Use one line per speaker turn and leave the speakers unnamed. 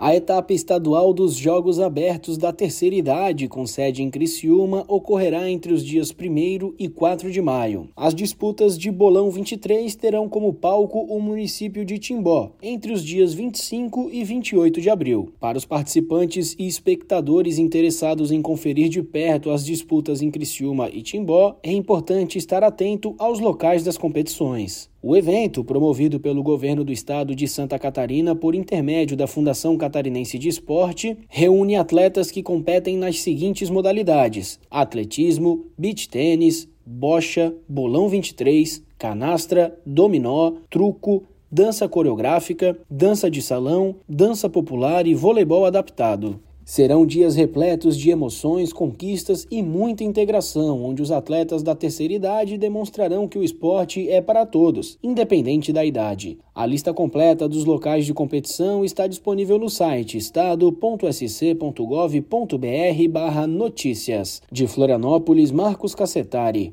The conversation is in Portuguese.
A etapa estadual dos Jogos Abertos da Terceira Idade, com sede em Criciúma, ocorrerá entre os dias 1º e 4 de maio. As disputas de Bolão 23 terão como palco o município de Timbó, entre os dias 25 e 28 de abril. Para os participantes e espectadores interessados em conferir de perto as disputas em Criciúma e Timbó, é importante estar atento aos locais das competições. O evento, promovido pelo governo do estado de Santa Catarina por intermédio da Fundação Catarinense de Esporte, reúne atletas que competem nas seguintes modalidades: atletismo, beach tênis, bocha, bolão 23, canastra, dominó, truco, dança coreográfica, dança de salão, dança popular e voleibol adaptado. Serão dias repletos de emoções, conquistas e muita integração, onde os atletas da terceira idade demonstrarão que o esporte é para todos, independente da idade. A lista completa dos locais de competição está disponível no site estado.sc.gov.br/notícias. De Florianópolis, Marcos Cassetari.